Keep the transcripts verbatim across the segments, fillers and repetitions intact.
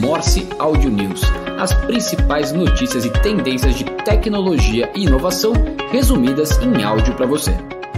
Morse Audio News, as principais notícias e tendências de tecnologia e inovação resumidas em áudio para você.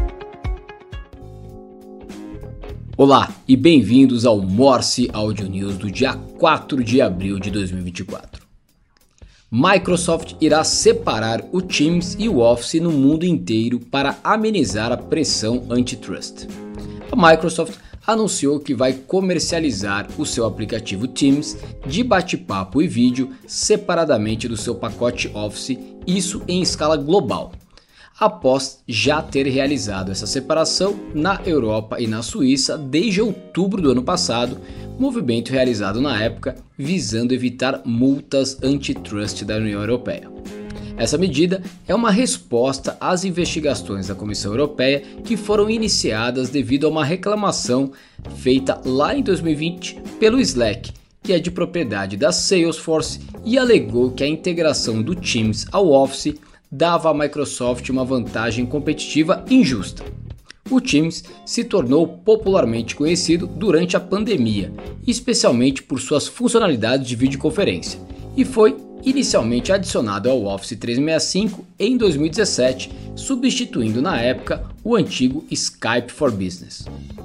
Olá e bem-vindos ao Morse Audio News do dia quatro de abril de dois mil e vinte e quatro. Microsoft irá separar o Teams e o Office no mundo inteiro para amenizar a pressão antitrust. A Microsoft anunciou que vai comercializar o seu aplicativo Teams de bate-papo e vídeo separadamente do seu pacote Office, isso em escala global, após já ter realizado essa separação na Europa e na Suíça desde outubro do ano passado, movimento realizado na época visando evitar multas antitrust da União Europeia. Essa medida é uma resposta às investigações da Comissão Europeia que foram iniciadas devido a uma reclamação feita lá em dois mil e vinte pelo Slack, que é de propriedade da Salesforce, e alegou que a integração do Teams ao Office dava à Microsoft uma vantagem competitiva injusta. O Teams se tornou popularmente conhecido durante a pandemia, especialmente por suas funcionalidades de videoconferência, e foi inicialmente adicionado ao Office trezentos e sessenta e cinco em dois mil e dezessete, substituindo na época o antigo Skype for Business.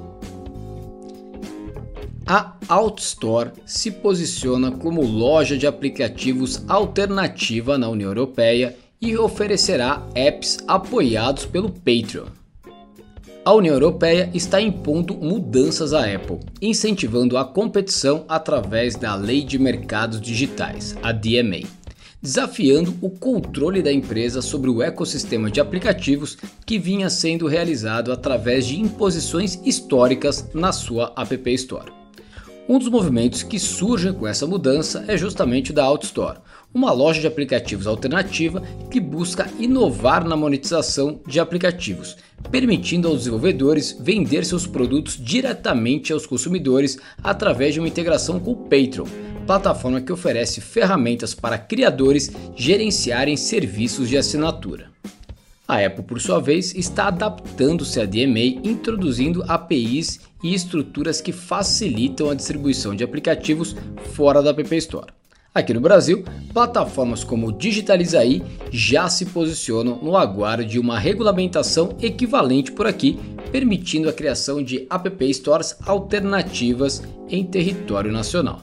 A AutoStore se posiciona como loja de aplicativos alternativa na União Europeia e oferecerá apps apoiados pelo Patreon. A União Europeia está impondo mudanças à Apple, incentivando a competição através da Lei de Mercados Digitais, a D M A, desafiando o controle da empresa sobre o ecossistema de aplicativos que vinha sendo realizado através de imposições históricas na sua App Store. Um dos movimentos que surgem com essa mudança é justamente o da AutoStore, uma loja de aplicativos alternativa que busca inovar na monetização de aplicativos, permitindo aos desenvolvedores vender seus produtos diretamente aos consumidores através de uma integração com o Patreon, plataforma que oferece ferramentas para criadores gerenciarem serviços de assinatura. A Apple, por sua vez, está adaptando-se à D M A, introduzindo A P Is e estruturas que facilitam a distribuição de aplicativos fora da App Store. Aqui no Brasil, plataformas como o Digitalizaí já se posicionam no aguardo de uma regulamentação equivalente por aqui, permitindo a criação de App Stores alternativas em território nacional.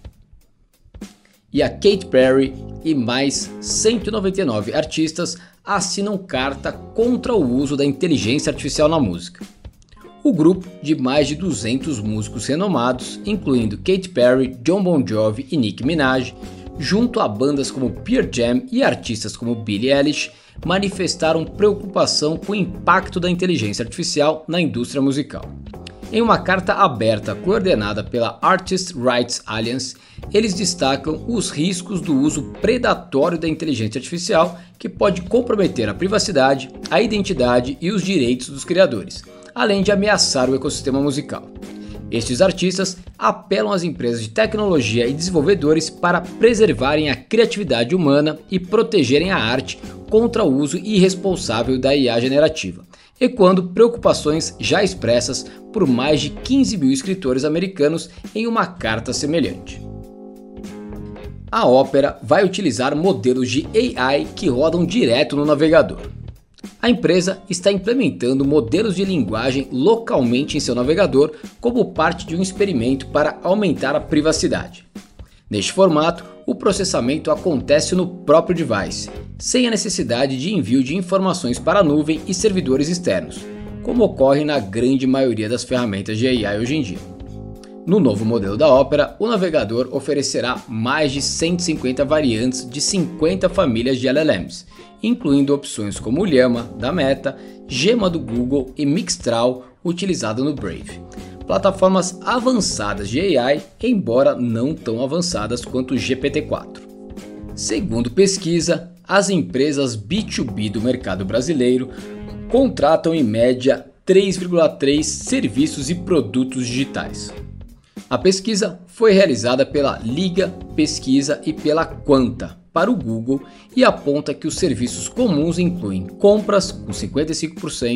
E a Katy Perry e mais cento e noventa e nove artistas assinam carta contra o uso da inteligência artificial na música. O grupo de mais de duzentos músicos renomados, incluindo Katy Perry, Jon Bon Jovi e Nicki Minaj, junto a bandas como Pearl Jam e artistas como Billie Eilish, manifestaram preocupação com o impacto da inteligência artificial na indústria musical. Em uma carta aberta coordenada pela Artists' Rights Alliance, eles destacam os riscos do uso predatório da inteligência artificial que pode comprometer a privacidade, a identidade e os direitos dos criadores, além de ameaçar o ecossistema musical. Estes artistas apelam às empresas de tecnologia e desenvolvedores para preservarem a criatividade humana e protegerem a arte contra o uso irresponsável da I A generativa, ecoando preocupações já expressas por mais de quinze mil escritores americanos em uma carta semelhante. A Opera vai utilizar modelos de A I que rodam direto no navegador. A empresa está implementando modelos de linguagem localmente em seu navegador como parte de um experimento para aumentar a privacidade. Neste formato, o processamento acontece no próprio device, sem a necessidade de envio de informações para a nuvem e servidores externos, como ocorre na grande maioria das ferramentas de A I hoje em dia. No novo modelo da Opera, o navegador oferecerá mais de cento e cinquenta variantes de cinquenta famílias de L L Ms, incluindo opções como o Llama, da Meta, Gemma do Google e Mixtral, utilizado no Brave. Plataformas avançadas de A I, embora não tão avançadas quanto o G P T quatro. Segundo pesquisa, as empresas B dois B do mercado brasileiro contratam em média três vírgula três serviços e produtos digitais. A pesquisa foi realizada pela Liga Pesquisa e pela Quanta para o Google e aponta que os serviços comuns incluem compras com cinquenta e cinco por cento,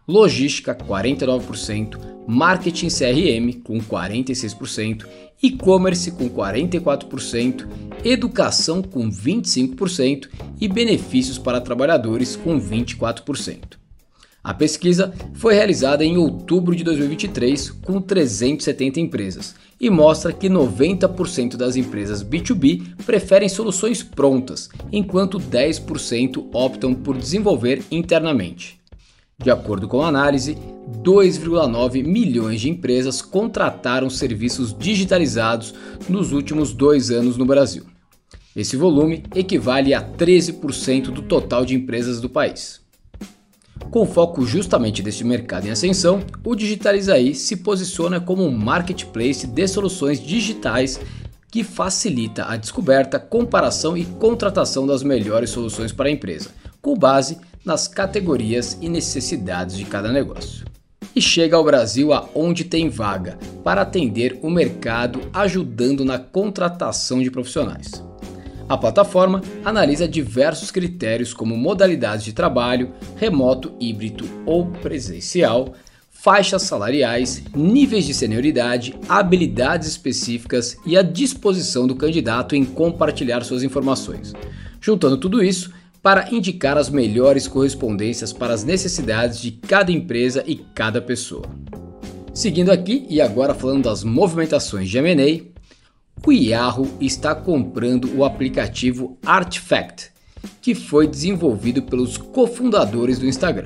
logística quarenta e nove por cento, marketing C R M com quarenta e seis por cento, e-commerce com quarenta e quatro por cento, educação com vinte e cinco por cento e benefícios para trabalhadores com vinte e quatro por cento. A pesquisa foi realizada em outubro de dois mil e vinte e três com trezentas e setenta empresas e mostra que noventa por cento das empresas B dois B preferem soluções prontas, enquanto dez por cento optam por desenvolver internamente. De acordo com a análise, dois vírgula nove milhões de empresas contrataram serviços digitalizados nos últimos dois anos no Brasil. Esse volume equivale a treze por cento do total de empresas do país. Com foco justamente deste mercado em ascensão, o Digitalizaí se posiciona como um marketplace de soluções digitais que facilita a descoberta, comparação e contratação das melhores soluções para a empresa, com base nas categorias e necessidades de cada negócio. E chega ao Brasil aonde tem vaga, para atender o mercado ajudando na contratação de profissionais. A plataforma analisa diversos critérios como modalidades de trabalho, remoto, híbrido ou presencial, faixas salariais, níveis de senioridade, habilidades específicas e a disposição do candidato em compartilhar suas informações. Juntando tudo isso para indicar as melhores correspondências para as necessidades de cada empresa e cada pessoa. Seguindo aqui e agora falando das movimentações de M and A, o Yahoo está comprando o aplicativo Artifact, que foi desenvolvido pelos cofundadores do Instagram.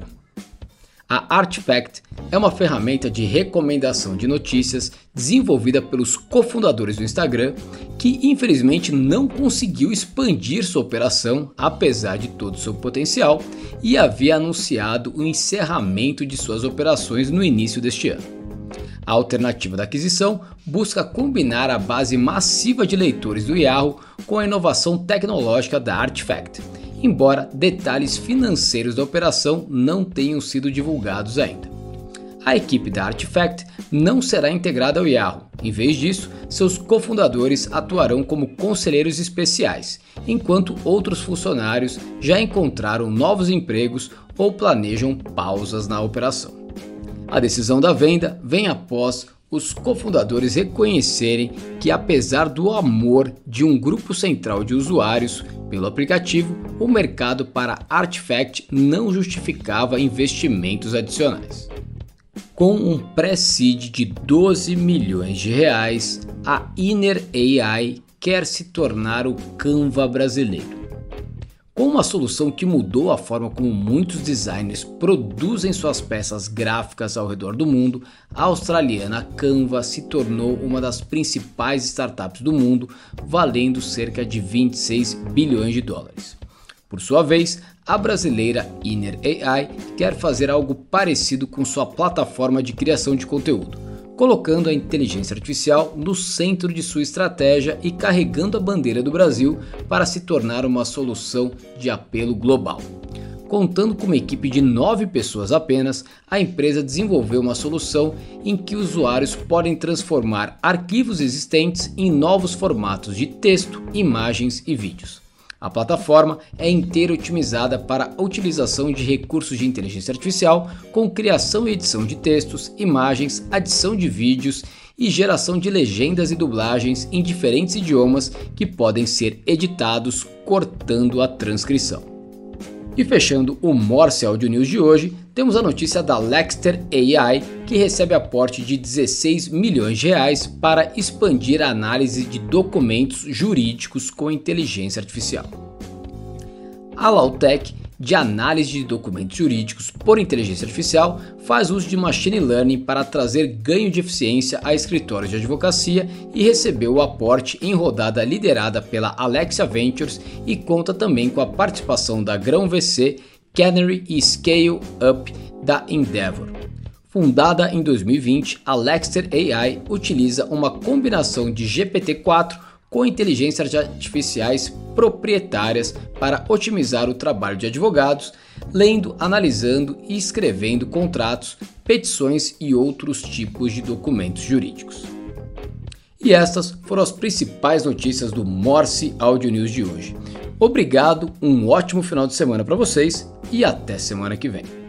A Artifact é uma ferramenta de recomendação de notícias desenvolvida pelos cofundadores do Instagram, que infelizmente não conseguiu expandir sua operação apesar de todo o seu potencial e havia anunciado o encerramento de suas operações no início deste ano. A alternativa da aquisição busca combinar a base massiva de leitores do Yahoo com a inovação tecnológica da Artifact, embora detalhes financeiros da operação não tenham sido divulgados ainda. A equipe da Artifact não será integrada ao Yahoo. Em vez disso, seus cofundadores atuarão como conselheiros especiais, enquanto outros funcionários já encontraram novos empregos ou planejam pausas na operação. A decisão da venda vem após os cofundadores reconhecerem que, apesar do amor de um grupo central de usuários pelo aplicativo, o mercado para Artifact não justificava investimentos adicionais. Com um pré-seed de doze milhões de reais, a Inner A I quer se tornar o Canva brasileiro. Com uma solução que mudou a forma como muitos designers produzem suas peças gráficas ao redor do mundo, a australiana Canva se tornou uma das principais startups do mundo, valendo cerca de vinte e seis bilhões de dólares. Por sua vez, a brasileira Inner A I quer fazer algo parecido com sua plataforma de criação de conteúdo, colocando a inteligência artificial no centro de sua estratégia e carregando a bandeira do Brasil para se tornar uma solução de apelo global. Contando com uma equipe de nove pessoas apenas, a empresa desenvolveu uma solução em que usuários podem transformar arquivos existentes em novos formatos de texto, imagens e vídeos. A plataforma é inteira otimizada para a utilização de recursos de inteligência artificial, com criação e edição de textos, imagens, adição de vídeos e geração de legendas e dublagens em diferentes idiomas que podem ser editados cortando a transcrição. E fechando o Morse Audio News de hoje, temos a notícia da Lexter A I, que recebe aporte de dezesseis milhões de reais para expandir a análise de documentos jurídicos com inteligência artificial. A Lautech, de análise de documentos jurídicos por inteligência artificial, faz uso de machine learning para trazer ganho de eficiência a escritórios de advocacia e recebeu o aporte em rodada liderada pela Alexia Ventures e conta também com a participação da Grão V C, Canary e Scale Up da Endeavor. Fundada em dois mil e vinte, a Lexter A I utiliza uma combinação de G P T quatro com inteligências artificiais proprietárias para otimizar o trabalho de advogados, lendo, analisando e escrevendo contratos, petições e outros tipos de documentos jurídicos. E estas foram as principais notícias do Morse Audio News de hoje. Obrigado, um ótimo final de semana para vocês e até semana que vem.